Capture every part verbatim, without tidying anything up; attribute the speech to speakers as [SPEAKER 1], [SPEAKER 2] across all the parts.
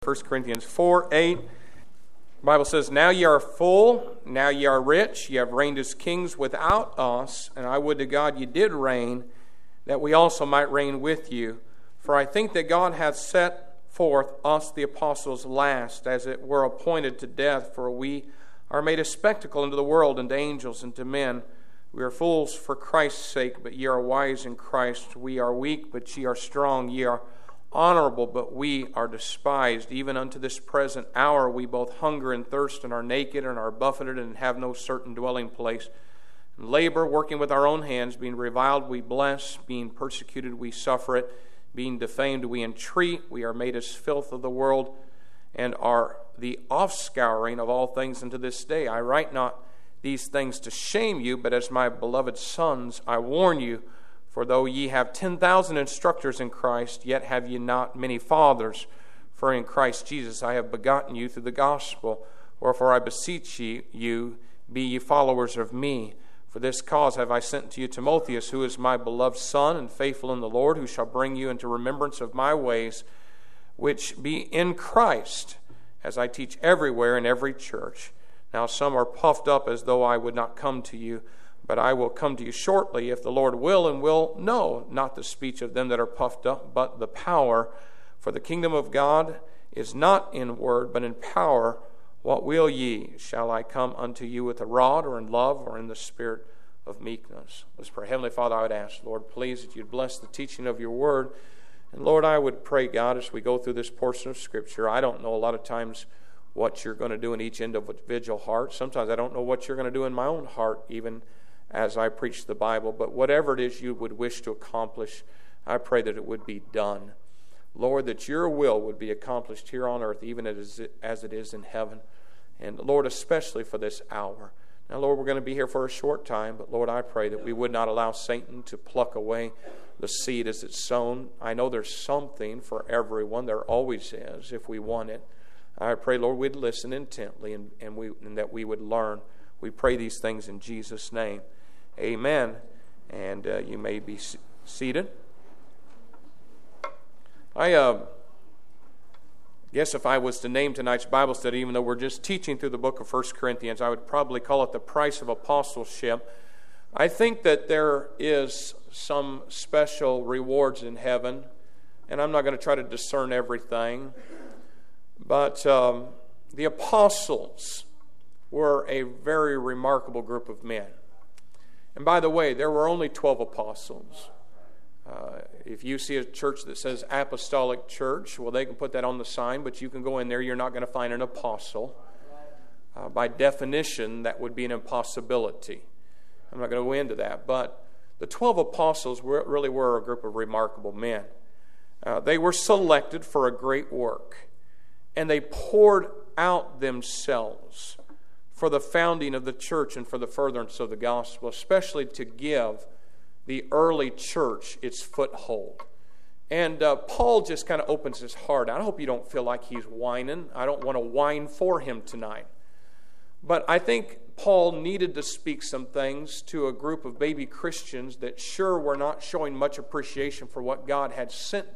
[SPEAKER 1] First Corinthians four, eight. The Bible says, "Now ye are full, now ye are rich, ye have reigned as kings without us, and I would to God ye did reign, that we also might reign with you. For I think that God hath set forth us the apostles last, as it were appointed to death, for we are made a spectacle unto the world, and to angels, and to men. We are fools for Christ's sake, but ye are wise in Christ. We are weak, but ye are strong. Ye are honorable, but we are despised. Even unto this present hour we both hunger and thirst, and are naked, and are buffeted, and have no certain dwelling place. And labor, working with our own hands, being reviled we bless, being persecuted we suffer it, being defamed we entreat. We are made as filth of the world, and are the offscouring of all things unto this day. I write not these things to shame you, but as my beloved sons I warn you. For though ye have ten thousand instructors in Christ, yet have ye not many fathers. For in Christ Jesus I have begotten you through the gospel. Wherefore I beseech ye, you, be ye followers of me. For this cause have I sent to you Timotheus, who is my beloved son, and faithful in the Lord, who shall bring you into remembrance of my ways, which be in Christ, as I teach everywhere in every church. Now some are puffed up as though I would not come to you, but I will come to you shortly, if the Lord will, and will know not the speech of them that are puffed up, but the power. For the kingdom of God is not in word, but in power. What will ye? Shall I come unto you with a rod, or in love, or in the spirit of meekness?" Let's pray. Heavenly Father, I would ask, Lord, please, that you'd bless the teaching of your word. And Lord, I would pray, God, as we go through this portion of Scripture, I don't know a lot of times what you're going to do in each individual heart. Sometimes I don't know what you're going to do in my own heart, even as I preach the Bible. But whatever it is you would wish to accomplish, I pray that it would be done. Lord, that your will would be accomplished here on earth, even as it is in heaven. And Lord, especially for this hour. Now, Lord, we're going to be here for a short time, but Lord, I pray that we would not allow Satan to pluck away the seed as it's sown. I know there's something for everyone. There always is, if we want it. I pray, Lord, we'd listen intently, and, and, we, and that we would learn. We pray these things in Jesus' name. Amen. And uh, you may be s- seated. I uh, guess if I was to name tonight's Bible study, even though we're just teaching through the book of First Corinthians, I would probably call it the price of apostleship. I think that there is some special rewards in heaven, and I'm not going to try to discern everything, but um, the apostles were a very remarkable group of men. And by the way, there were only twelve apostles. Uh, if you see a church that says apostolic church, well, they can put that on the sign, but you can go in there, you're not going to find an apostle. Uh, by definition, that would be an impossibility. I'm not going to go into that, but the twelve apostles were, really were a group of remarkable men. Uh, they were selected for a great work, and they poured out themselves for the founding of the church and for the furtherance of the gospel, especially to give the early church its foothold. And uh, Paul just kind of opens his heart. I hope you don't feel like he's whining. I don't want to whine for him tonight. But I think Paul needed to speak some things to a group of baby Christians that sure were not showing much appreciation for what God had sent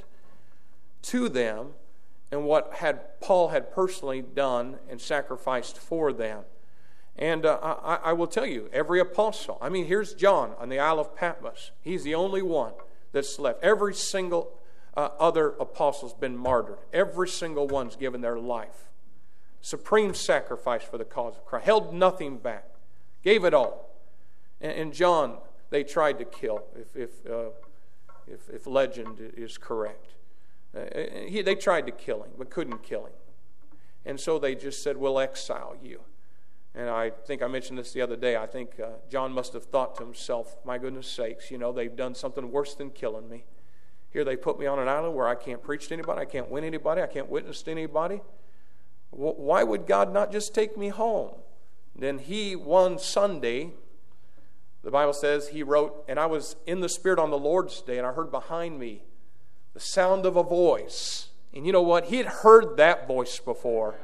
[SPEAKER 1] to them and what had Paul had personally done and sacrificed for them. And uh, I, I will tell you, every apostle, I mean, here's John on the Isle of Patmos. He's the only one that's left. Every single uh, other apostle's been martyred. Every single one's given their life. Supreme sacrifice for the cause of Christ. Held nothing back. Gave it all. And, and John, they tried to kill, if if, uh, if, if legend is correct. Uh, he, they tried to kill him, but couldn't kill him. And so they just said, we'll exile you. And I think I mentioned this the other day. I think uh, John must have thought to himself, my goodness sakes, you know, they've done something worse than killing me. Here they put me on an island where I can't preach to anybody, I can't win anybody, I can't witness to anybody. W- why would God not just take me home? Then he, one Sunday, the Bible says, he wrote, and I was in the Spirit on the Lord's day, and I heard behind me the sound of a voice. And you know what? He had heard that voice before.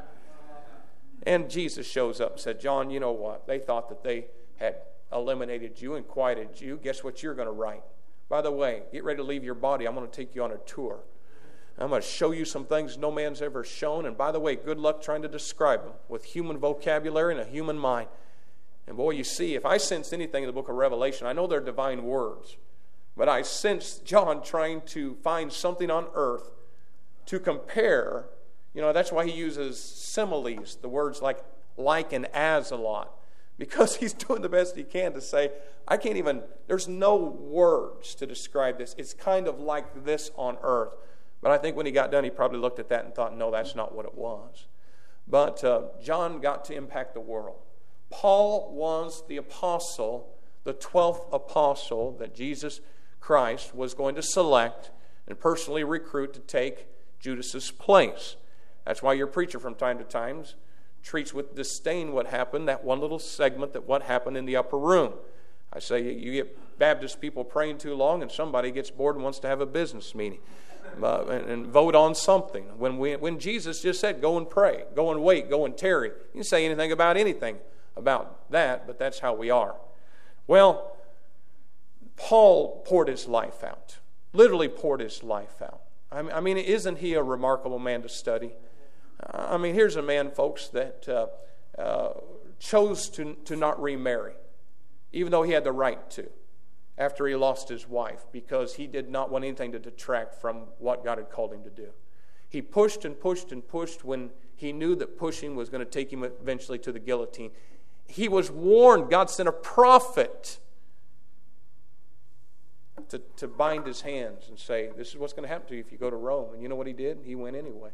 [SPEAKER 1] And Jesus shows up and said, John, you know what? They thought that they had eliminated you and quieted you. Guess what you're going to write? By the way, get ready to leave your body. I'm going to take you on a tour. I'm going to show you some things no man's ever shown. And by the way, good luck trying to describe them with human vocabulary and a human mind. And boy, you see, if I sensed anything in the book of Revelation, I know they're divine words, but I sensed John trying to find something on earth to compare. You know, that's why he uses similes, the words like like and as a lot, because he's doing the best he can to say, I can't even, there's no words to describe this. It's kind of like this on earth. But I think when he got done, he probably looked at that and thought, no, that's not what it was. But uh, John got to impact the world. Paul was the apostle, the twelfth apostle that Jesus Christ was going to select and personally recruit to take Judas's place. That's why your preacher from time to time treats with disdain what happened, that one little segment that what happened in the upper room. I say you get Baptist people praying too long and somebody gets bored and wants to have a business meeting uh, and, and vote on something. When we, when Jesus just said, go and pray, go and wait, go and tarry. You didn't say anything about anything about that, but that's how we are. Well, Paul poured his life out, literally poured his life out. I mean, isn't he a remarkable man to study? I mean, here's a man, folks, that uh, uh, chose to, to not remarry, even though he had the right to, after he lost his wife, because he did not want anything to detract from what God had called him to do. He pushed and pushed and pushed when he knew that pushing was going to take him eventually to the guillotine. He was warned. God sent a prophet to, to bind his hands and say, this is what's going to happen to you if you go to Rome. And you know what he did? He went anyway.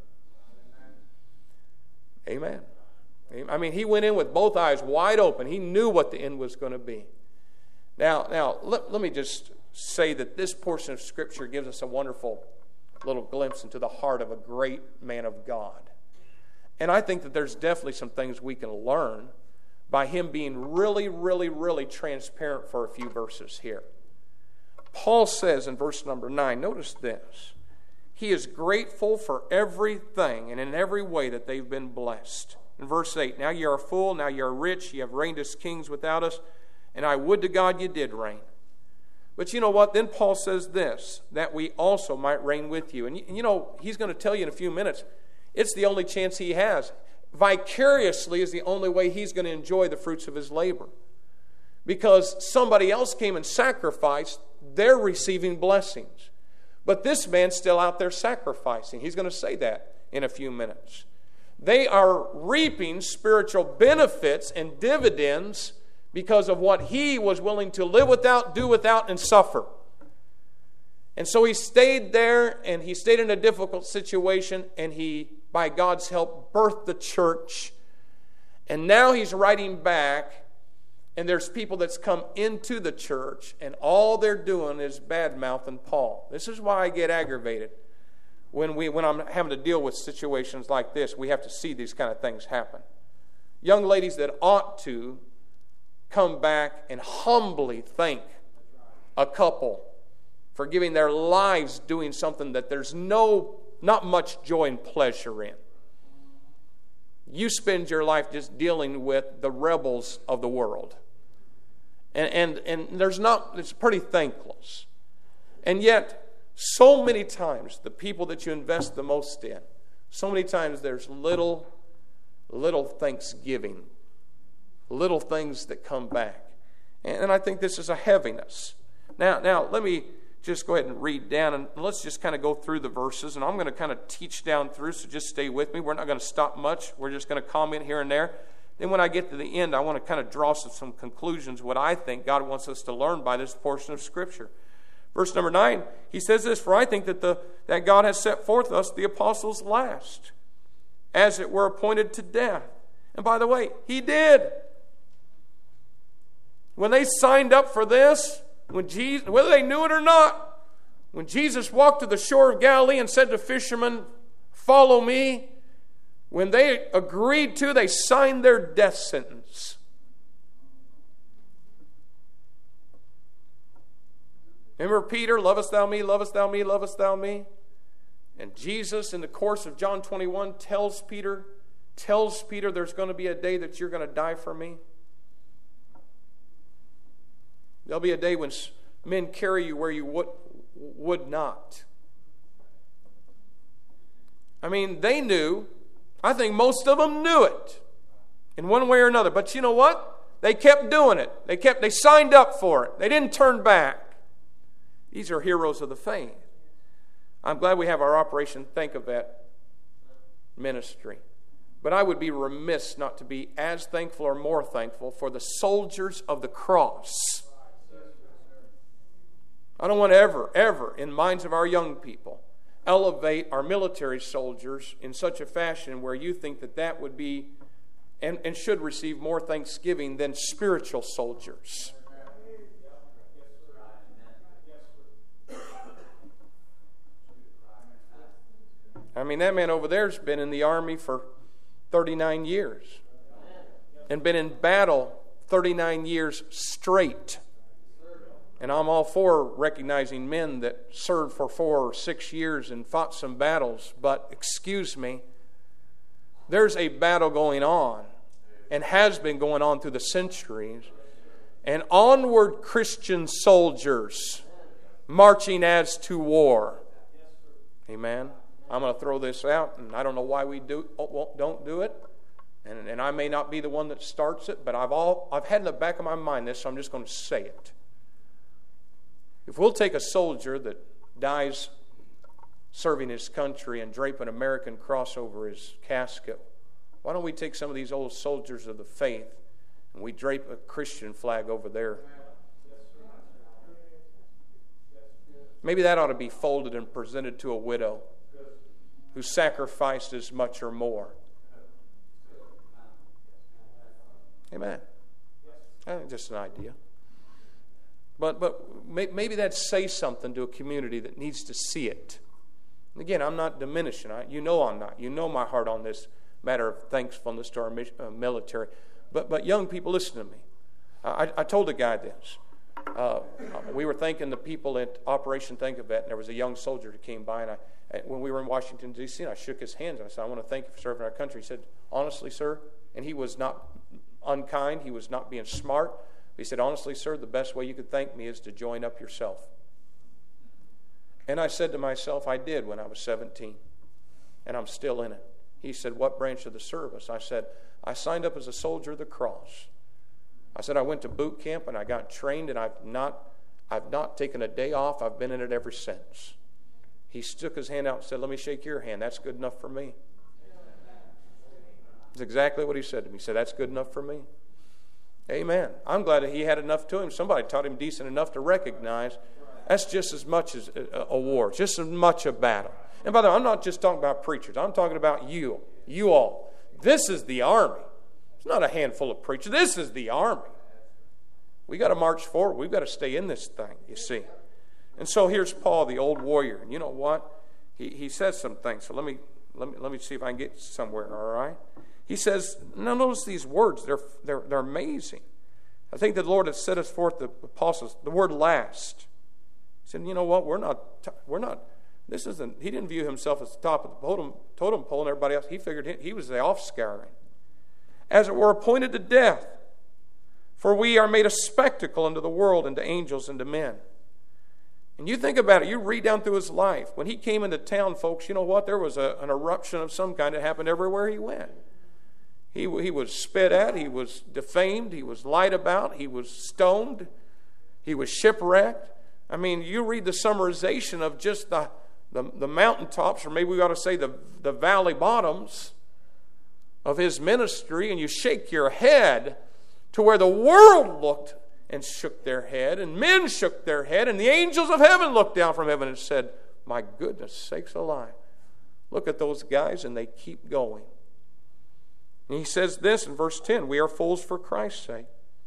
[SPEAKER 1] Amen. I mean, he went in with both eyes wide open. He knew what the end was going to be. Now, now let, let me just say that this portion of Scripture gives us a wonderful little glimpse into the heart of a great man of God. And I think that there's definitely some things we can learn by him being really, really, really transparent for a few verses here. Paul says in verse number nine, notice this. He is grateful for everything and in every way that they've been blessed. In verse eight, now ye are full, now ye are rich, ye have reigned as kings without us, and I would to God ye did reign. But you know what? Then Paul says this, that we also might reign with you. And you know, he's going to tell you in a few minutes, it's the only chance he has. Vicariously is the only way he's going to enjoy the fruits of his labor. Because somebody else came and sacrificed, they're receiving blessings. But this man's still out there sacrificing. He's going to say that in a few minutes. They are reaping spiritual benefits and dividends because of what he was willing to live without, do without, and suffer. And so he stayed there, and he stayed in a difficult situation, and he, by God's help, birthed the church. And now he's writing back, and there's people that's come into the church, and all they're doing is bad-mouthing Paul. This is why I get aggravated. When, we, when I'm having to deal with situations like this, we have to see these kind of things happen. Young ladies that ought to come back and humbly thank a couple for giving their lives doing something that there's no, not much joy and pleasure in. You spend your life just dealing with the rebels of the world. And, and, and there's not, it's pretty thankless. And yet, so many times, the people that you invest the most in, so many times there's little, little thanksgiving, little things that come back. And, and I think this is a heaviness. Now, now, let me just go ahead and read down, and let's just kind of go through the verses, and I'm going to kind of teach down through, so just stay with me. We're not going to stop much. We're just going to comment here and there. Then when I get to the end, I want to kind of draw some, some conclusions, what I think God wants us to learn by this portion of Scripture. Verse number nine, he says this, for I think that, the, that God has set forth us, the apostles last, as it were appointed to death. And by the way, he did. When they signed up for this, when Jesus, whether they knew it or not, when Jesus walked to the shore of Galilee and said to fishermen, follow me, when they agreed to, they signed their death sentence. Remember Peter, lovest thou me, lovest thou me, lovest thou me? And Jesus, in the course of John twenty-one, tells Peter, tells Peter there's going to be a day that you're going to die for me. There'll be a day when men carry you where you would, would not. I mean, they knew. I think most of them knew it in one way or another. But you know what? They kept doing it. They kept. They signed up for it. They didn't turn back. These are heroes of the faith. I'm glad we have our Operation Think of That ministry. But I would be remiss not to be as thankful or more thankful for the soldiers of the cross. I don't want to ever, ever, in minds of our young people, elevate our military soldiers in such a fashion where you think that that would be and, and should receive more thanksgiving than spiritual soldiers. I mean, that man over there's been in the army for thirty-nine years and been in battle thirty-nine years straight. And I'm all for recognizing men that served for four or six years and fought some battles. But, excuse me, there's a battle going on and has been going on through the centuries. And onward Christian soldiers marching as to war. Amen. I'm going to throw this out, and I don't know why we do don't do it. And, and I may not be the one that starts it, but I've all I've had in the back of my mind this, so I'm just going to say it. If we'll take a soldier that dies serving his country and drape an American cross over his casket, why don't we take some of these old soldiers of the faith and we drape a Christian flag over there? Maybe that ought to be folded and presented to a widow who sacrificed as much or more. Amen. Uh, just an idea. But but maybe that says something to a community that needs to see it. And again, I'm not diminishing. I, you know I'm not. You know my heart on this matter of thankfulness to our uh, military. But but young people, listen to me. I, I told a guy this. Uh, we were thanking the people at Operation Think of That, and there was a young soldier that came by, and I, when we were in Washington, D C, and I shook his hand, and I said, I want to thank you for serving our country. He said, honestly, sir, and he was not unkind, he was not being smart. He said, honestly, sir, the best way you could thank me is to join up yourself. And I said to myself, I did when I was seventeen, and I'm still in it. He said, what branch of the service? I said, I signed up as a soldier of the cross. I said, I went to boot camp and I got trained, and I've not, I've not taken a day off. I've been in it ever since. He stuck his hand out and said, let me shake your hand. That's good enough for me. That's exactly what he said to me. He said, that's good enough for me. Amen. I'm glad that he had enough to him. Somebody taught him decent enough to recognize that's just as much as a, a war, just as much a battle. And by the way, I'm not just talking about preachers. I'm talking about you, you all. This is the army. It's not a handful of preachers. This is the army. We got to march forward. We've got to stay in this thing, you see. And so here's Paul, the old warrior. And you know what? He he says some things. So let me let me let me see if I can get somewhere, all right? He says, now notice these words. They're, they're, they're amazing. I think the Lord has set us forth, the apostles, the word last. He said, you know what? We're not, we're not, this isn't, he didn't view himself as the top of the totem, totem pole and everybody else. He figured he, he was the offscouring. As it were, appointed to death. For we are made a spectacle unto the world and to angels and to men. And you think about it, you read down through his life. When he came into town, folks, you know what? There was a, an eruption of some kind that happened everywhere he went. He, he was spit at, he was defamed, he was lied about, he was stoned, he was shipwrecked. I mean, you read the summarization of just the, the, the mountaintops, or maybe we ought to say the, the valley bottoms of his ministry, and you shake your head to where the world looked and shook their head, and men shook their head, and the angels of heaven looked down from heaven and said, my goodness sakes alive. Look at those guys, and they keep going. And he says this in verse ten, we are fools for Christ's sake.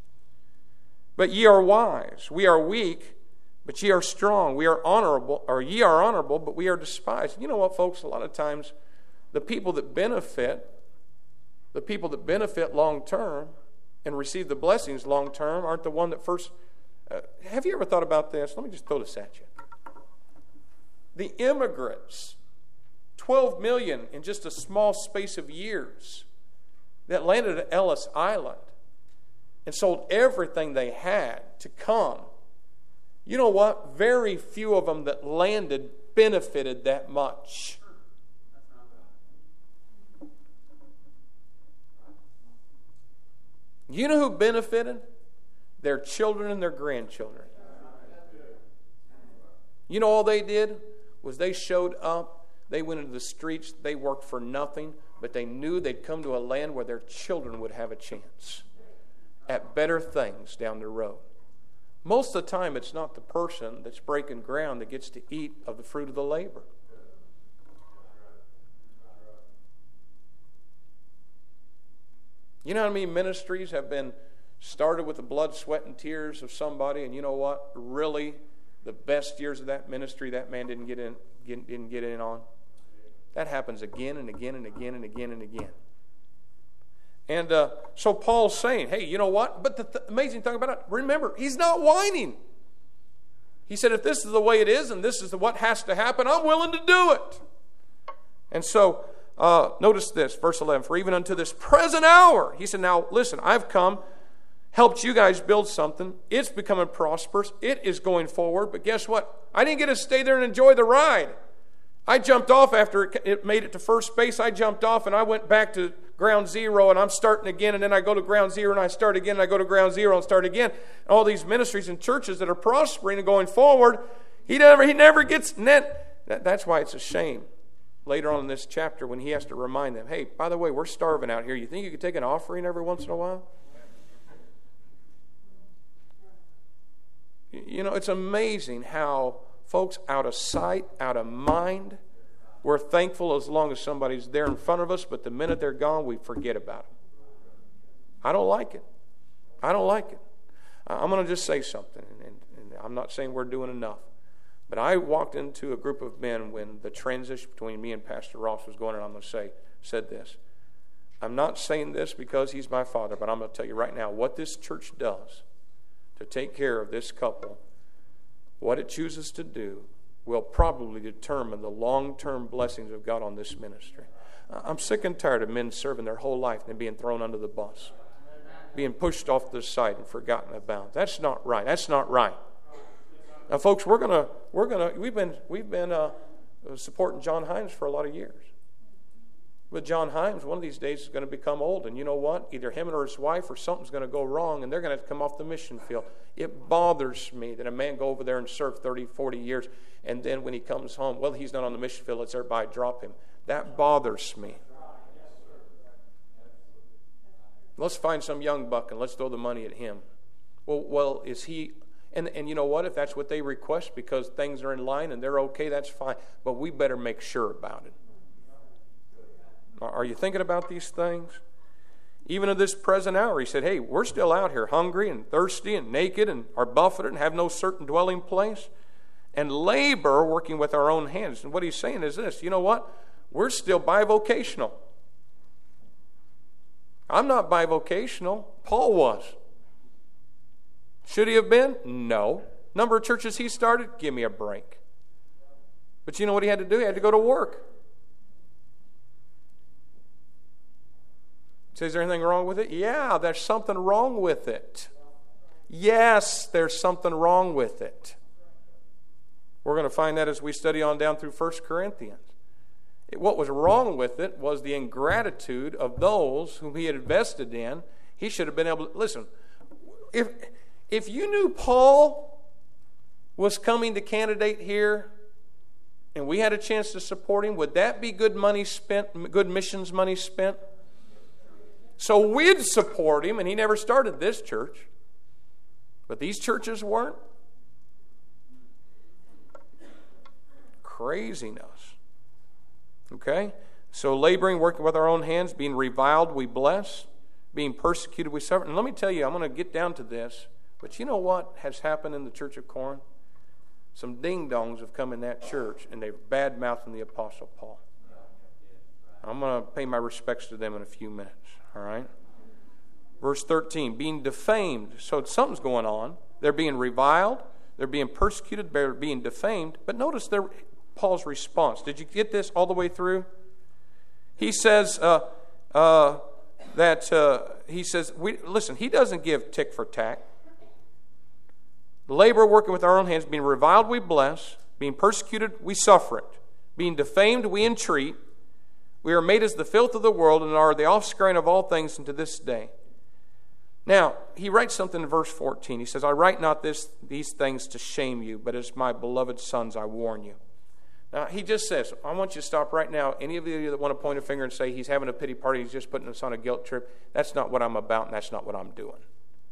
[SPEAKER 1] But ye are wise. We are weak, but ye are strong. We are honorable, or ye are honorable, but we are despised. You know what, folks? A lot of times, the people that benefit, the people that benefit long term and receive the blessings long term aren't the one that first. Uh, have you ever thought about this? Let me just throw this at you. The immigrants, twelve million in just a small space of years, that landed at Ellis Island and sold everything they had to come. You know what? Very few of them that landed benefited that much. You know who benefited? Their children and their grandchildren. You know all they did was they showed up, they went into the streets, they worked for nothing, but they knew they'd come to a land where their children would have a chance at better things down the road. Most of the time, it's not the person that's breaking ground that gets to eat of the fruit of the labor. You know how many ministries have been started with the blood, sweat, and tears of somebody, and you know what? Really, the best years of that ministry, that man didn't get in, get, didn't get in on. That happens again and again and again and again and again. And uh, so Paul's saying, hey, you know what? But the th- amazing thing about it, remember, he's not whining. He said, if this is the way it is and this is the, what has to happen, I'm willing to do it. And so, uh, notice this, verse eleven, for even unto this present hour, he said, now listen, I've come, helped you guys build something. It's becoming prosperous. It is going forward. But guess what? I didn't get to stay there and enjoy the ride. I jumped off after it made it to first base. I jumped off and I went back to ground zero and I'm starting again, and then I go to ground zero and I start again and I go to ground zero and start again. And all these ministries and churches that are prospering and going forward, he never he never gets net. That, that's why it's a shame later on in this chapter when he has to remind them, hey, by the way, we're starving out here. You think you could take an offering every once in a while? You know, it's amazing how folks out of sight, out of mind, we're thankful as long as somebody's there in front of us, but the minute they're gone, we forget about it. I don't like it. I don't like it. I'm going to just say something, and, and I'm not saying we're doing enough, but I walked into a group of men when the transition between me and Pastor Ross was going on, and I'm going to say, said this. I'm not saying this because he's my father, but I'm going to tell you right now what this church does to take care of this couple, what it chooses to do, will probably determine the long-term blessings of God on this ministry. I'm sick and tired of men serving their whole life and being thrown under the bus, being pushed off the side and forgotten about. That's not right. That's not right. Now, folks, we're gonna we're gonna we've been we've been uh, supporting John Himes for a lot of years. But John Himes, one of these days, is going to become old. And you know what? Either him or his wife or something's going to go wrong, and they're going to have to come off the mission field. It bothers me that a man go over there and serve thirty, forty years, and then when he comes home, well, he's not on the mission field. Let's everybody drop him. That bothers me. Let's find some young buck and let's throw the money at him. Well, well, is he... And, and you know what? If that's what they request because things are in line and they're okay, that's fine. But we better make sure about it. Are you thinking about these things? Even at this present hour, he said, hey, we're still out here hungry and thirsty and naked and are buffeted and have no certain dwelling place and labor working with our own hands. And what he's saying is this, you know what? We're still bivocational. I'm not bivocational. Paul was. Should he have been? No. Number of churches he started? Give me a break. But you know what he had to do? He had to go to work. So is there anything wrong with it? Yeah, there's something wrong with it. Yes, there's something wrong with it. We're going to find that as we study on down through First Corinthians. It, what was wrong with it was the ingratitude of those whom he had invested in. He should have been able to... Listen, if, if you knew Paul was coming to candidate here and we had a chance to support him, would that be good money spent, good missions money spent? So we'd support him, and he never started this church. But these churches weren't. Craziness. Okay? So laboring, working with our own hands, being reviled, we bless. Being persecuted, we suffer. And let me tell you, I'm going to get down to this. But you know what has happened in the church of Corinth? Some ding-dongs have come in that church, and they've bad-mouthed the Apostle Paul. I'm going to pay my respects to them in a few minutes. All right? Verse thirteen, being defamed. So something's going on. They're being reviled. They're being persecuted. They're being defamed. But notice their, Paul's response. Did you get this all the way through? He says uh, uh, that, uh, he says, we, listen, he doesn't give tick for tack. Labor working with our own hands, being reviled, we bless. Being persecuted, we suffer it. Being defamed, we entreat. We are made as the filth of the world and are the offscouring of all things unto this day. Now, he writes something in verse fourteen. He says, I write not this these things to shame you, but as my beloved sons I warn you. Now, he just says, I want you to stop right now. Any of you that want to point a finger and say he's having a pity party, he's just putting us on a guilt trip, that's not what I'm about, and that's not what I'm doing.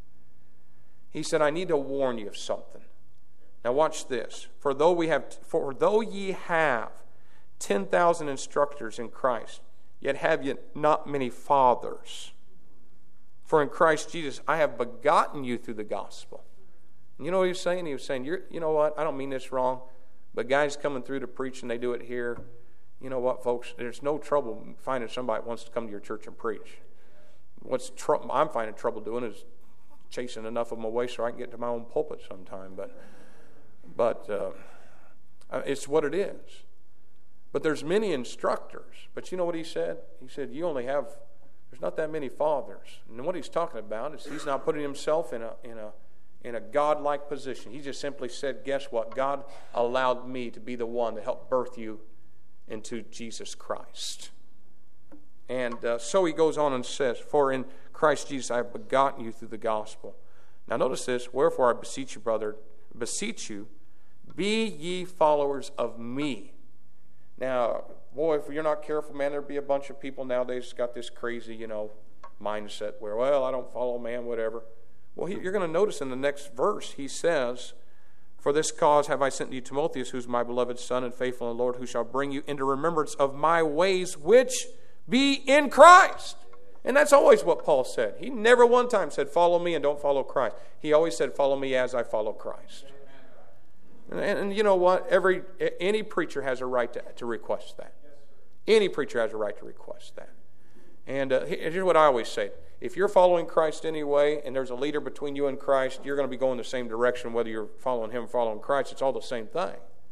[SPEAKER 1] He said, I need to warn you of something. Now watch this. For though we have, for though ye have ten thousand instructors in Christ, yet have ye not many fathers. For in Christ Jesus I have begotten you through the gospel. And you know what he was saying? He was saying, You're, you know what, I don't mean this wrong, but guys coming through to preach and they do it here, you know what, folks, there's no trouble finding somebody that wants to come to your church and preach. What's tr- I'm finding trouble doing is chasing enough of them away so I can get to my own pulpit sometime. But but uh, it's what it is. But there's many instructors. But you know what he said? He said, you only have, there's not that many fathers. And what he's talking about is he's not putting himself in a in a in a God-like position. He just simply said, guess what? God allowed me to be the one to help birth you into Jesus Christ. And uh, so he goes on and says, for in Christ Jesus I have begotten you through the gospel. Now notice this, wherefore I beseech you, brother, beseech you, be ye followers of me. Now, boy, if you're not careful, man, there'll be a bunch of people nowadays that's got this crazy, you know, mindset where, well, I don't follow man, whatever. Well, he, you're going to notice in the next verse, he says, for this cause have I sent you Timotheus, who's my beloved son and faithful in the Lord, who shall bring you into remembrance of my ways, which be in Christ. And that's always what Paul said. He never one time said, follow me and don't follow Christ. He always said, follow me as I follow Christ. And, and, and you know what? Every any preacher has a right to, to request that. Any preacher has a right to request that. And uh, here's what I always say. If you're following Christ anyway, and there's a leader between you and Christ, you're going to be going the same direction whether you're following him or following Christ. It's all the same thing.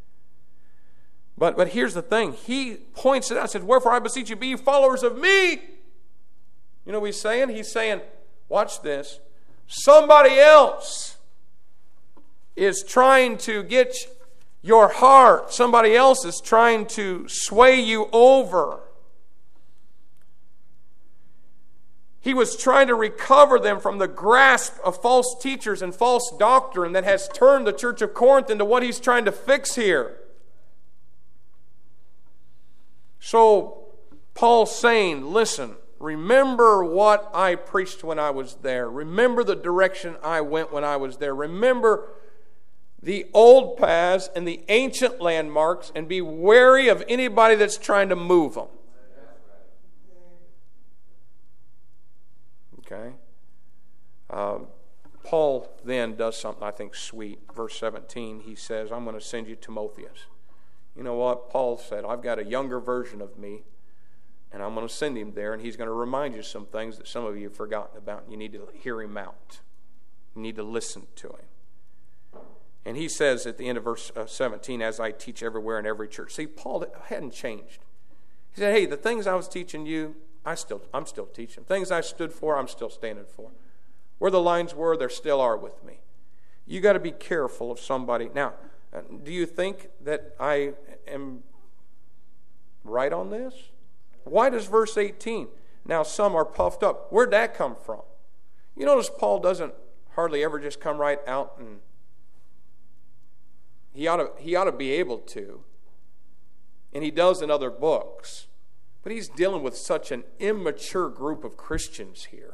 [SPEAKER 1] But but here's the thing. He points it out and says, wherefore I beseech you, be ye followers of me. You know what he's saying? He's saying, watch this, somebody else is trying to get your heart. Somebody else is trying to sway you over. He was trying to recover them from the grasp of false teachers and false doctrine that has turned the church of Corinth into what he's trying to fix here. So, Paul's saying, listen, remember what I preached when I was there. Remember the direction I went when I was there. Remember the old paths and the ancient landmarks, and be wary of anybody that's trying to move them. Okay? Uh, Paul then does something I think sweet. Verse seventeen, he says, I'm going to send you Timotheus. You know what? Paul said, I've got a younger version of me, and I'm going to send him there, and he's going to remind you some things that some of you have forgotten about. You need to hear him out. You need to listen to him. And he says at the end of verse seventeen, as I teach everywhere in every church. See, Paul hadn't changed. He said, hey, the things I was teaching you, I still, I'm still teaching. Things I stood for, I'm still standing for. Where the lines were, there still are with me. You got to be careful of somebody. Now, do you think that I am right on this? Why does verse eighteen, now some are puffed up? Where'd that come from? You notice Paul doesn't hardly ever just come right out, and he ought to, he ought to be able to. And he does in other books. But he's dealing with such an immature group of Christians here.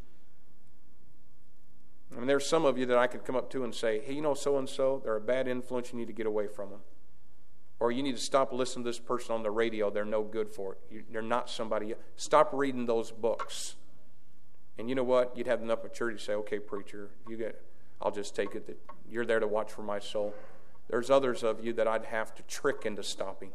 [SPEAKER 1] I mean, there's some of you that I could come up to and say, hey, you know so-and-so, they're a bad influence, you need to get away from them. Or you need to stop listening to this person on the radio, they're no good for it. You, they're not somebody. Stop reading those books. And you know what? You'd have enough maturity to say, okay, preacher, you get, I'll just take it that you're there to watch for my soul. There's others of you that I'd have to trick into stopping.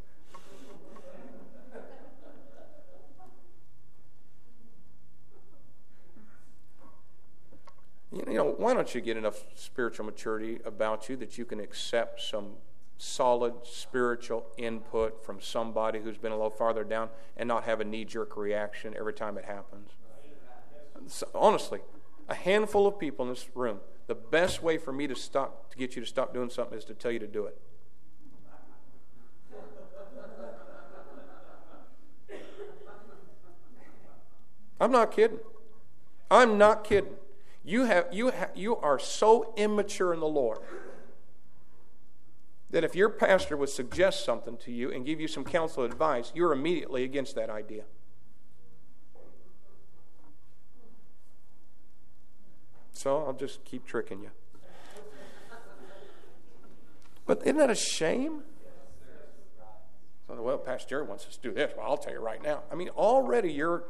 [SPEAKER 1] You know, why don't you get enough spiritual maturity about you that you can accept some solid spiritual input from somebody who's been a little farther down and not have a knee-jerk reaction every time it happens? So, honestly, a handful of people in this room, the best way for me to stop, to get you to stop doing something is to tell you to do it. I'm not kidding. I'm not kidding. You have you have, you are so immature in the Lord that if your pastor would suggest something to you and give you some counsel advice, you're immediately against that idea. So I'll just keep tricking you. But isn't that a shame? So, well, Pastor Jerry wants us to do this. Well, I'll tell you right now. I mean, already you're...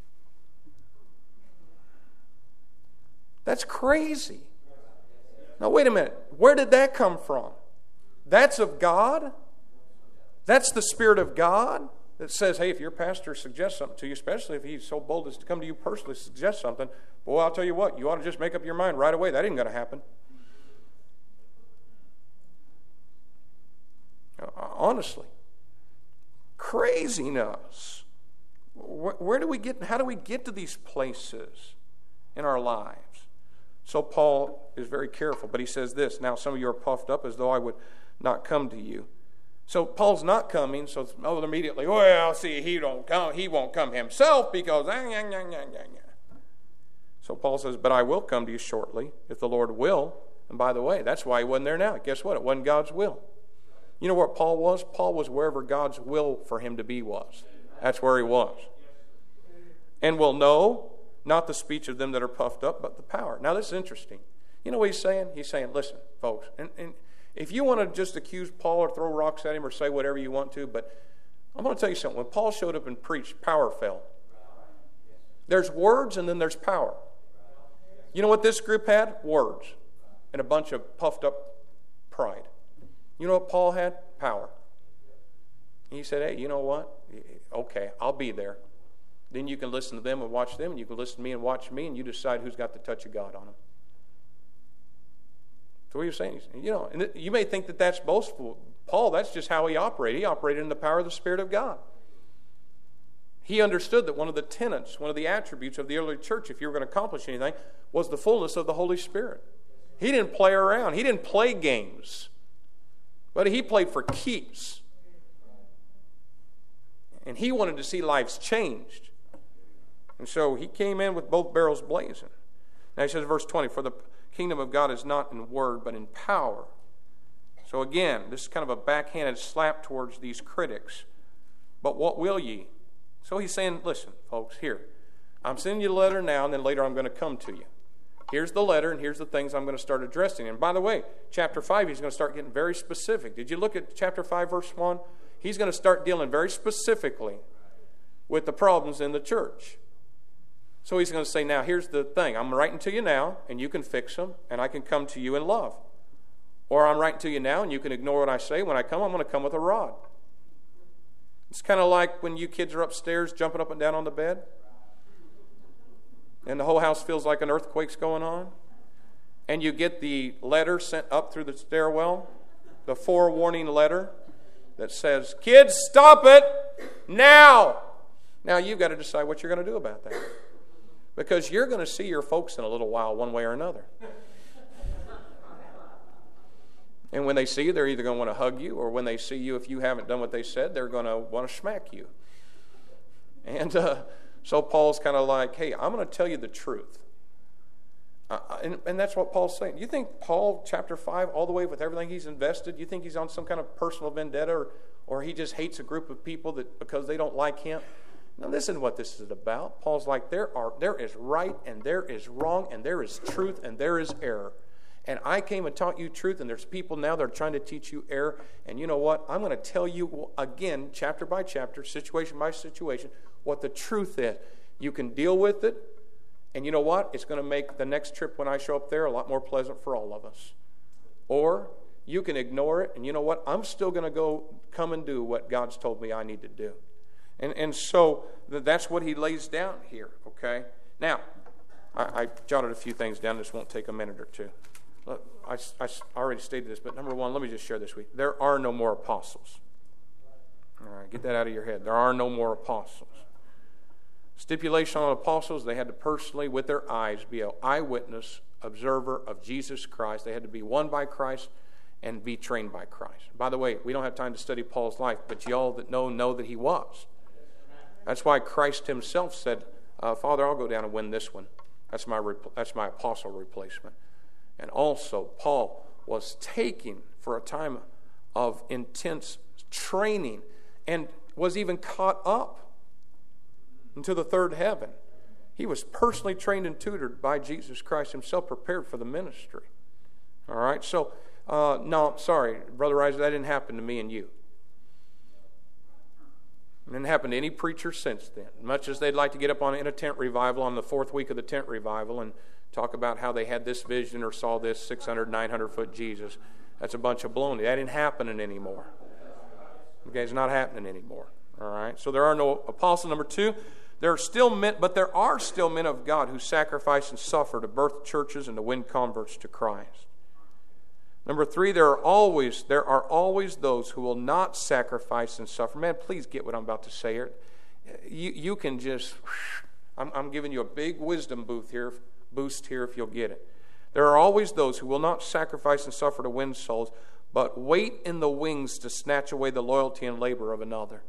[SPEAKER 1] That's crazy. Now, wait a minute. Where did that come from? That's of God? That's the Spirit of God that says, hey, if your pastor suggests something to you, especially if he's so bold as to come to you personally, suggest something, boy, I'll tell you what, you ought to just make up your mind right away. That ain't going to happen. Honestly. Craziness. Where, where do we get, how do we get to these places in our lives? So Paul is very careful, but he says this, now some of you are puffed up as though I would not come to you. So Paul's not coming, so it's, oh, immediately, well, see, he don't come, he won't come himself because... So Paul says, but I will come to you shortly, if the Lord will. And by the way, that's why he wasn't there now. Guess what? It wasn't God's will. You know what Paul was? Paul was wherever God's will for him to be was. That's where he was. And will know, not the speech of them that are puffed up, but the power. Now, this is interesting. You know what he's saying? He's saying, listen, folks, and, and if you want to just accuse Paul or throw rocks at him or say whatever you want to, but I'm going to tell you something. When Paul showed up and preached, power fell. There's words and then there's power. You know what this group had? Words and a bunch of puffed up pride. You know what Paul had? Power. He said, hey, you know what? Okay, I'll be there. Then you can listen to them and watch them, and you can listen to me and watch me, and you decide who's got the touch of God on them. So what you're saying, you know, and you may think that that's boastful. Paul, that's just how he operated. He operated in the power of the Spirit of God. He understood that one of the tenets, one of the attributes of the early church, if you were going to accomplish anything, was the fullness of the Holy Spirit. He didn't play around. He didn't play games. But he played for keeps. And he wanted to see lives changed. And so he came in with both barrels blazing. Now he says in verse twenty, for the kingdom of God is not in word, but in power. So again, this is kind of a backhanded slap towards these critics. But what will ye? So he's saying, listen, folks, here. I'm sending you a letter now, and then later I'm going to come to you. Here's the letter, and here's the things I'm going to start addressing. And by the way, chapter five, he's going to start getting very specific. Did you look at chapter five, verse one? He's going to start dealing very specifically with the problems in the church. So he's going to say, now, here's the thing. I'm writing to you now, and you can fix them, and I can come to you in love. Or I'm writing to you now, and you can ignore what I say. When I come, I'm going to come with a rod. It's kind of like when you kids are upstairs jumping up and down on the bed, and the whole house feels like an earthquake's going on, and you get the letter sent up through the stairwell, the forewarning letter that says, kids, stop it now. Now you've got to decide what you're going to do about that. Because you're going to see your folks in a little while, one way or another. And when they see you, they're either going to want to hug you, or when they see you, if you haven't done what they said, they're going to want to smack you. And uh, so Paul's kind of like, hey, I'm going to tell you the truth. Uh, and, and that's what Paul's saying. You think Paul, chapter five, all the way with everything he's invested, you think he's on some kind of personal vendetta, or, or he just hates a group of people that because they don't like him? Now, this isn't what this is about. Paul's like, there are there is right, and there is wrong, and there is truth, and there is error. And I came and taught you truth, and there's people now that are trying to teach you error. And you know what? I'm going to tell you again, chapter by chapter, situation by situation, what the truth is. You can deal with it, and you know what? It's going to make the next trip when I show up there a lot more pleasant for all of us. Or you can ignore it, and you know what? I'm still going to go come and do what God's told me I need to do. And and so that's what he lays down here, okay? Now, I, I jotted a few things down. This won't take a minute or two. Look, I, I already stated this, but number one, let me just share this with you. There are no more apostles. All right, get that out of your head. There are no more apostles. Stipulation on apostles, they had to personally, with their eyes, be an eyewitness, observer of Jesus Christ. They had to be won by Christ and be trained by Christ. By the way, we don't have time to study Paul's life, but y'all that know, know that he was. That's why Christ himself said, uh, Father, I'll go down and win this one. That's my, that's my apostle replacement. And also, Paul was taking for a time of intense training and was even caught up into the third heaven. He was personally trained and tutored by Jesus Christ himself, prepared for the ministry. All right, so, uh, no, sorry, Brother Isaac, that didn't happen to me and you. It didn't happen to any preacher since then. Much as they'd like to get up on in a tent revival on the fourth week of the tent revival and talk about how they had this vision or saw this six hundred, nine hundred foot Jesus. That's a bunch of baloney. That ain't happening anymore. Okay, it's not happening anymore. All right, so there are no apostles. Number two, there are still men, but there are still men of God who sacrifice and suffer to birth churches and to win converts to Christ. Number three, there are always there are always those who will not sacrifice and suffer. Man, please get what I'm about to say here. You you can just, I'm, I'm giving you a big wisdom boost here, boost here if you'll get it. There are always those who will not sacrifice and suffer to win souls, but wait in the wings to snatch away the loyalty and labor of another.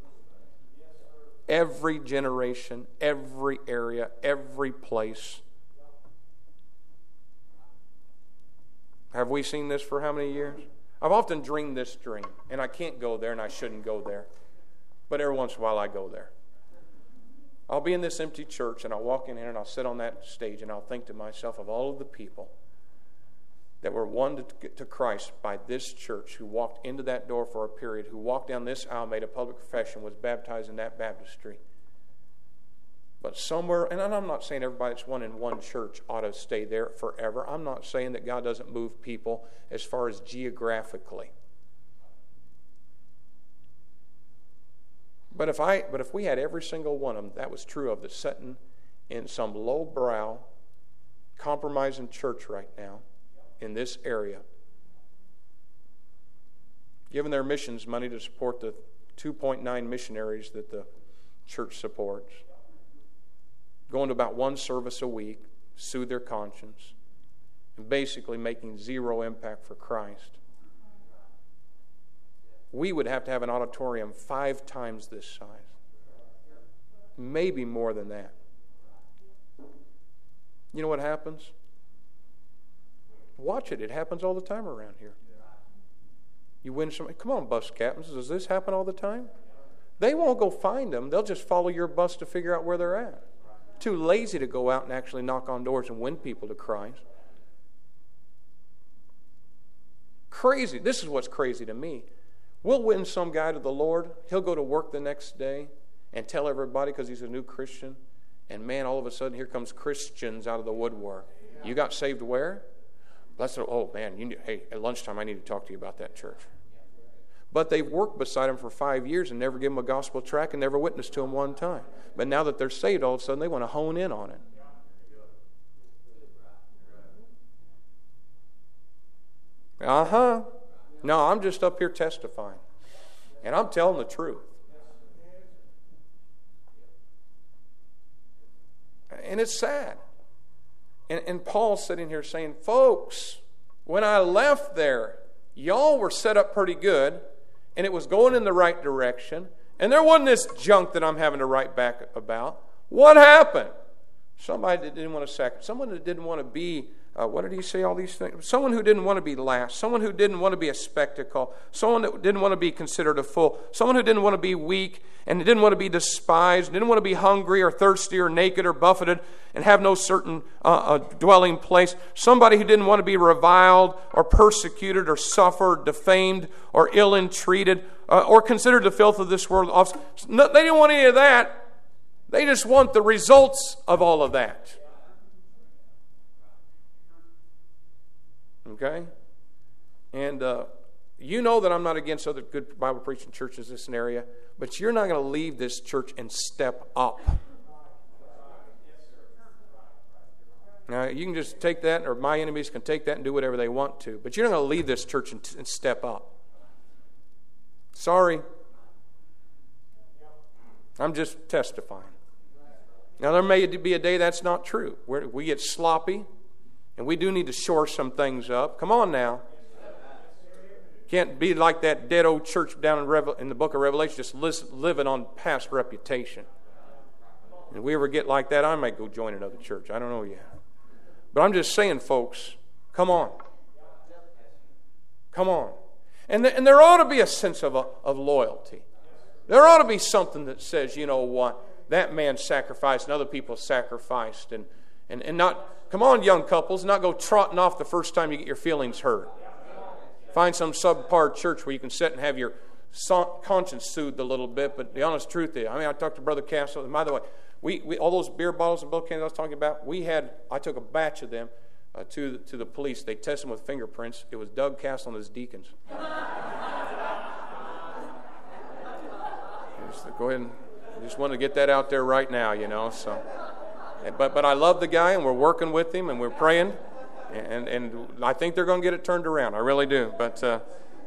[SPEAKER 1] Every generation, every area, every place. Have we seen this for how many years? I've often dreamed this dream, and I can't go there, and I shouldn't go there. But every once in a while, I go there. I'll be in this empty church, and I'll walk in here, and I'll sit on that stage, and I'll think to myself of all of the people that were won to, to Christ by this church, who walked into that door for a period, who walked down this aisle, made a public profession, was baptized in that baptistry. But somewhere, and I'm not saying everybody that's one in one church ought to stay there forever. I'm not saying that God doesn't move people as far as geographically. But if I, but if we had every single one of them, that was true of the sitting in some lowbrow, compromising church right now in this area, giving their missions money to support the two point nine missionaries that the church supports, going to about one service a week, soothe their conscience, and basically making zero impact for Christ. We would have to have an auditorium five times this size. Maybe more than that. You know what happens? Watch it. It happens all the time around here. You win some. Come on, bus captains. Does this happen all the time? They won't go find them. They'll just follow your bus to figure out where they're at. Too lazy to go out and actually knock on doors and win people to Christ. Crazy. This is what's crazy to me. We'll win some guy to the Lord. He'll go to work the next day and tell everybody because he's a new Christian. And man, all of a sudden, here comes Christians out of the woodwork. You got saved where? Blessed. Oh man, you need, hey, at lunchtime I need to talk to you about that church. But they've worked beside him for five years and never give him a gospel tract and never witnessed to him one time. But now that they're saved, all of a sudden they want to hone in on it. Uh-huh. No, I'm just up here testifying. And I'm telling the truth. And it's sad. And, and Paul's sitting here saying, folks, when I left there, y'all were set up pretty good, and it was going in the right direction, and there wasn't this junk that I'm having to write back about. What happened? Somebody that didn't want to sacrifice. Someone that didn't want to be, uh, what did he say, all these things? Someone who didn't want to be last. Someone who didn't want to be a spectacle. Someone that didn't want to be considered a fool. Someone who didn't want to be weak and didn't want to be despised, didn't want to be hungry or thirsty or naked or buffeted and have no certain uh, uh, dwelling place. Somebody who didn't want to be reviled or persecuted or suffer, or defamed or ill-entreated uh, or considered the filth of this world. No, they didn't want any of that. They just want the results of all of that. Okay? And uh, you know that I'm not against other good Bible preaching churches in this area, but you're not going to leave this church and step up. Now, you can just take that, or my enemies can take that and do whatever they want to, but you're not going to leave this church and, and step up. Sorry. I'm just testifying. Now, there may be a day that's not true, where we get sloppy, and we do need to shore some things up. Come on now. Can't be like that dead old church down in, Revel- in the book of Revelation, just living on past reputation. And if we ever get like that, I might go join another church. I don't know yet. But I'm just saying, folks, come on. Come on. And, th- and there ought to be a sense of, a, of loyalty. There ought to be something that says, you know what, that man sacrificed and other people sacrificed. And, and, and not, come on, young couples, not go trotting off the first time you get your feelings hurt. Find some subpar church where you can sit and have your conscience soothed a little bit. But the honest truth is, I mean, I talked to Brother Castle, and by the way, we, we all those beer bottles and milk cans I was talking about, we had, I took a batch of them uh, to, to the police. They tested them with fingerprints. It was Doug Castle and his deacons. Just go ahead and just wanted to get that out there right now, you know. So, but but I love the guy, and we're working with him, and we're praying, and and I think they're going to get it turned around. I really do. But uh,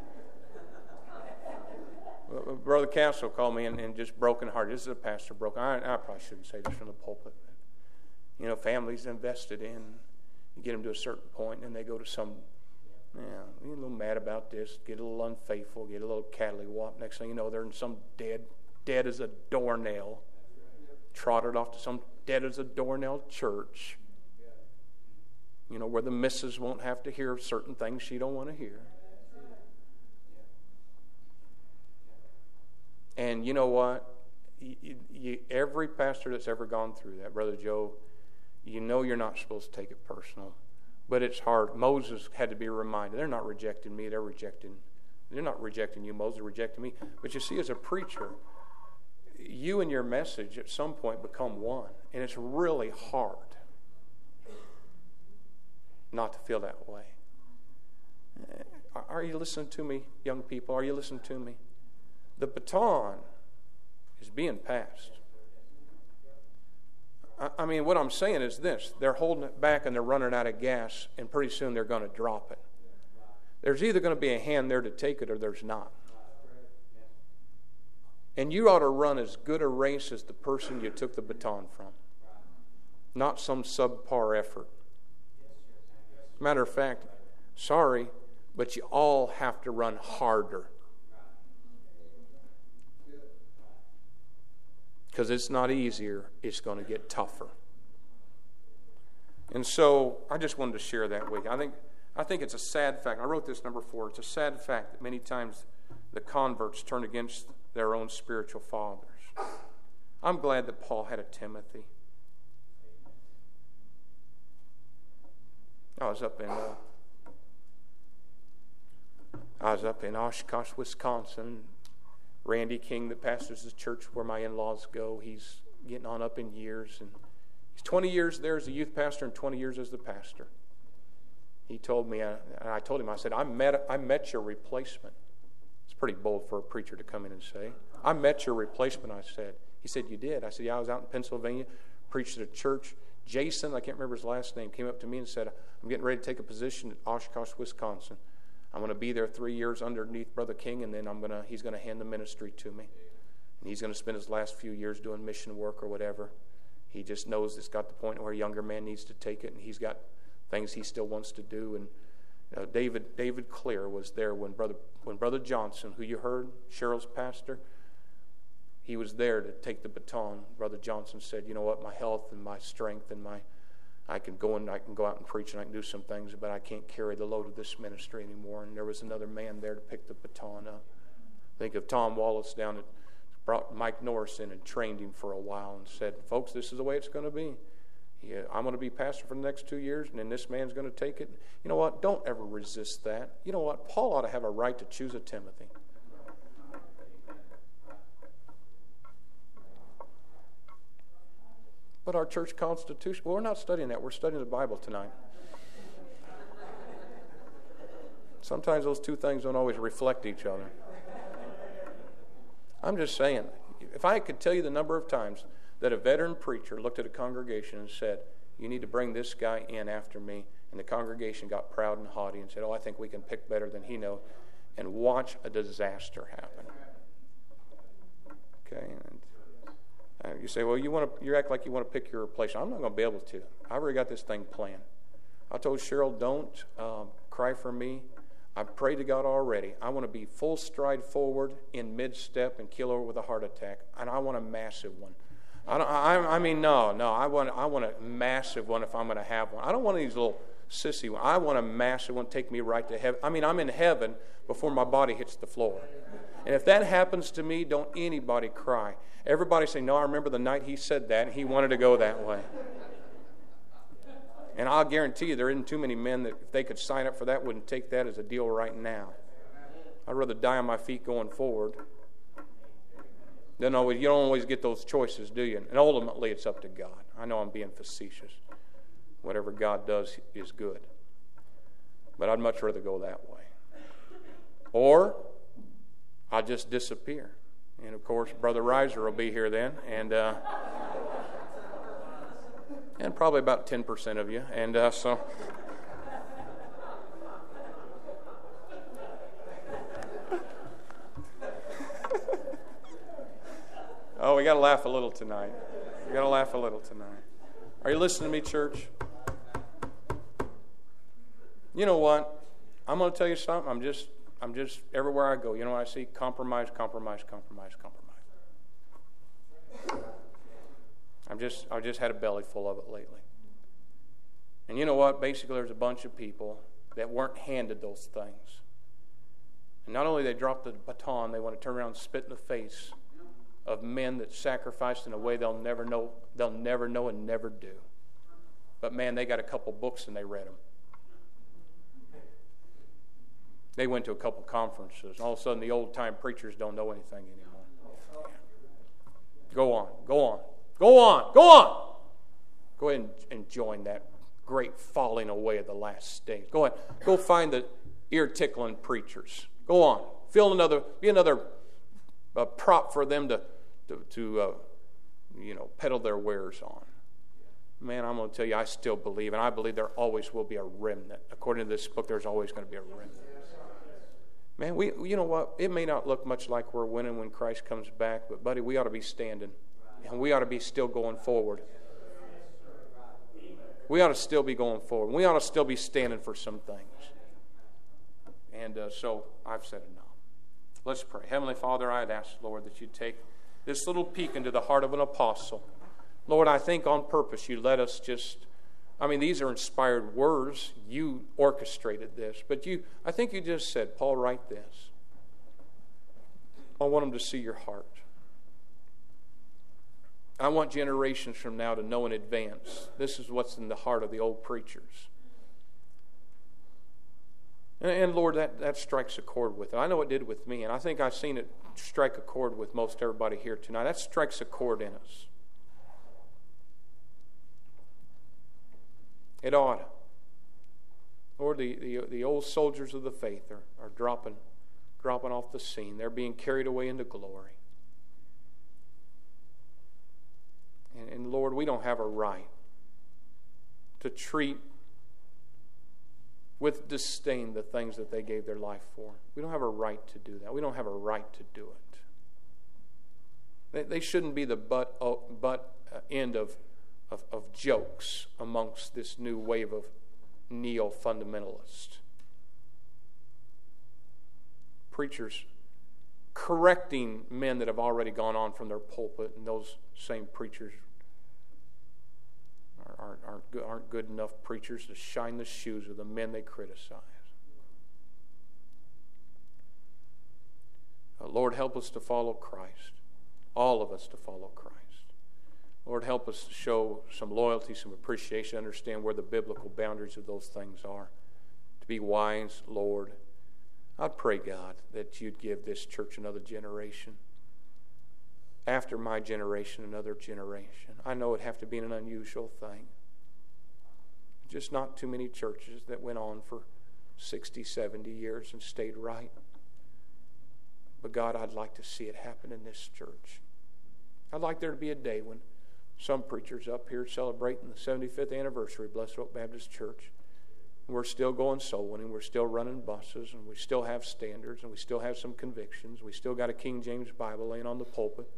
[SPEAKER 1] Brother Castle called me and, and just broken hearted. This is a pastor broken. I, I probably shouldn't say this from the pulpit. But, you know, families invested in. You get them to a certain point, and then they go to some. Yeah, you get a little mad about this. Get a little unfaithful. Get a little cattleywop. Next thing you know, they're in some dead. Dead as a doornail, trotted off to some dead as a doornail church, you know, where the missus won't have to hear certain things she don't want to hear. And you know what? You, you, every pastor that's ever gone through that, Brother Joe, you know you're not supposed to take it personal, but it's hard. Moses had to be reminded, they're not rejecting me, they're rejecting, they're not rejecting you, Moses, they're rejecting me. But you see, as a preacher, you and your message at some point become one. And it's really hard not to feel that way. Are you listening to me, young people? Are you listening to me? The baton is being passed. I mean, what I'm saying is this. They're holding it back and they're running out of gas, and pretty soon they're going to drop it. There's either going to be a hand there to take it or there's not. And you ought to run as good a race as the person you took the baton from. Not some subpar effort. Matter of fact, sorry, but you all have to run harder. Because it's not easier, it's going to get tougher. And so I just wanted to share that with you. I think, I think it's a sad fact. I wrote this number four. It's a sad fact that many times the converts turn against their own spiritual fathers. I'm glad that Paul had a Timothy. I was up in uh, I was up in Oshkosh, Wisconsin. Randy King, that pastors the church where my in-laws go, he's getting on up in years, and he's twenty years there as a youth pastor and twenty years as the pastor. He told me, and I told him, I said, I met I met your replacement. It's pretty bold for a preacher to come in and say. I met your replacement, I said. He said, you did? I said, yeah, I was out in Pennsylvania, preached at a church. Jason, I can't remember his last name, came up to me and said, I'm getting ready to take a position at Oshkosh, Wisconsin. I'm going to be there three years underneath Brother King, and then I'm going to, he's going to hand the ministry to me. And he's going to spend his last few years doing mission work or whatever. He just knows it's got the point where a younger man needs to take it, and he's got things he still wants to do. And Uh, David David Clear was there when brother when Brother Johnson, who you heard, Cheryl's pastor, he was there to take the baton. Brother Johnson said, "You know what? My health and my strength and my I can go and I can go out and preach and I can do some things, but I can't carry the load of this ministry anymore." And there was another man there to pick the baton up. Think of Tom Wallace down at brought Mike Norris in and trained him for a while and said, "Folks, this is the way it's going to be. Yeah, I'm going to be pastor for the next two years, and then this man's going to take it." You know what? Don't ever resist that. You know what? Paul ought to have a right to choose a Timothy. But our church constitution, well, we're not studying that. We're studying the Bible tonight. Sometimes those two things don't always reflect each other. I'm just saying, if I could tell you the number of times that a veteran preacher looked at a congregation and said, "You need to bring this guy in after me," and the congregation got proud and haughty and said, "Oh, I think we can pick better than he knows," and watch a disaster happen. Okay, and uh, you say, "Well, you want to? You act like you want to pick your replacement." I'm not going to be able to. I've already got this thing planned. I told Cheryl, "Don't um, cry for me. I've prayed to God already. I want to be full stride forward in mid-step and kill her with a heart attack, and I want a massive one. I don't. I, I mean, no, no. I want. I want a massive one if I'm going to have one. I don't want these little sissy ones. I want a massive one. Take me right to heaven. I mean, I'm in heaven before my body hits the floor. And if that happens to me, don't anybody cry. Everybody say, no, I remember the night he said that, and he wanted to go that way. And I'll guarantee you there isn't too many men that, if they could sign up for that, wouldn't take that as a deal right now. I'd rather die on my feet going forward. Then always, you don't always get those choices, do you? And ultimately, it's up to God. I know I'm being facetious. Whatever God does is good. But I'd much rather go that way. Or I'll just disappear. And, of course, Brother Reiser will be here then. And uh, and probably about ten percent of you. And uh, so... Oh, we got to laugh a little tonight. We got to laugh a little tonight. Are you listening to me, church? You know what? I'm going to tell you something. I'm just, I'm just everywhere I go. You know what I see? Compromise, compromise, compromise, compromise. I'm just, I just had a belly full of it lately. And you know what? Basically, there's a bunch of people that weren't handed those things. And not only they dropped the baton, they want to turn around and spit in the face of men that sacrificed in a way they'll never know, they'll never know and never do. But man, they got a couple books and they read them. They went to a couple conferences. And all of a sudden, the old-time preachers don't know anything anymore. Go on, go on, go on, go on. Go ahead and, and join that great falling away of the last stage. Go ahead, go find the ear-tickling preachers. Go on, feel another, be another uh, prop for them to. to, to uh, you know, peddle their wares on. Man, I'm going to tell you, I still believe, and I believe there always will be a remnant. According to this book, there's always going to be a remnant. Man, we, you know what? It may not look much like we're winning when Christ comes back, but, buddy, we ought to be standing, and we ought to be still going forward. We ought to still be going forward. We ought to still be standing for some things. And uh, so I've said enough. Let's pray. Heavenly Father, I'd ask, Lord, that you take this little peek into the heart of an apostle. Lord, I think on purpose you let us just, I mean, these are inspired words. You orchestrated this. But you, I think you just said, Paul, write this. I want them to see your heart. I want generations from now to know in advance this is what's in the heart of the old preachers. And, and Lord, that, that strikes a chord with it. I know it did with me, and I think I've seen it strike a chord with most everybody here tonight. That strikes a chord in us. It ought to. Lord, the, the, the old soldiers of the faith are, are dropping, dropping off the scene. They're being carried away into glory. And, and Lord, we don't have a right to treat with disdain the things that they gave their life for. We don't have a right to do that. We don't have a right to do it. They, they shouldn't be the butt, uh, butt uh, end of, of, of jokes amongst this new wave of neo-fundamentalists. Preachers correcting men that have already gone on from their pulpit, and those same preachers Aren't, aren't, aren't good enough preachers to shine the shoes of the men they criticize. Uh, Lord, help us to follow Christ. All of us to follow Christ. Lord, help us to show some loyalty, some appreciation, understand where the biblical boundaries of those things are. To be wise, Lord. I pray, God, that you'd give this church another generation. After my generation, another generation. I know it'd have to be an unusual thing. Just not too many churches that went on for sixty, seventy years and stayed right. But God, I'd like to see it happen in this church. I'd like there to be a day when some preachers up here celebrating the seventy-fifth anniversary of Blessed Oak Baptist Church. We're still going soul winning. We're still running buses, and we still have standards, and we still have some convictions. We still got a King James Bible laying on the pulpit.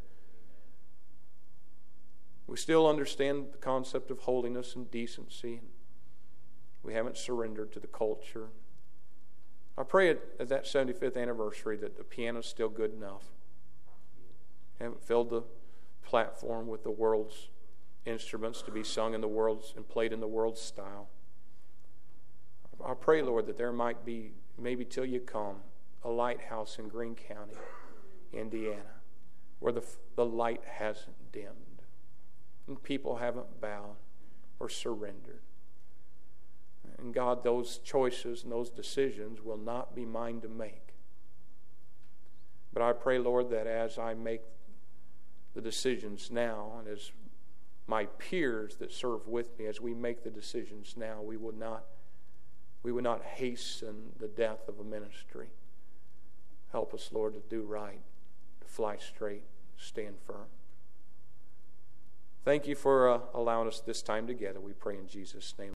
[SPEAKER 1] We still understand the concept of holiness and decency. We haven't surrendered to the culture. I pray at, at that seventy-fifth anniversary that the piano's still good enough. Haven't filled the platform with the world's instruments to be sung in the world's and played in the world's style. I pray, Lord, that there might be, maybe till you come, a lighthouse in Greene County, Indiana, where the, the light hasn't dimmed and people haven't bowed or surrendered. And God, those choices and those decisions will not be mine to make. But I pray, Lord, that as I make the decisions now, and as my peers that serve with me, as we make the decisions now, we will not, we will not hasten the death of a ministry. Help us, Lord, to do right, to fly straight, stand firm. Thank you for uh, allowing us this time together. We pray in Jesus' name.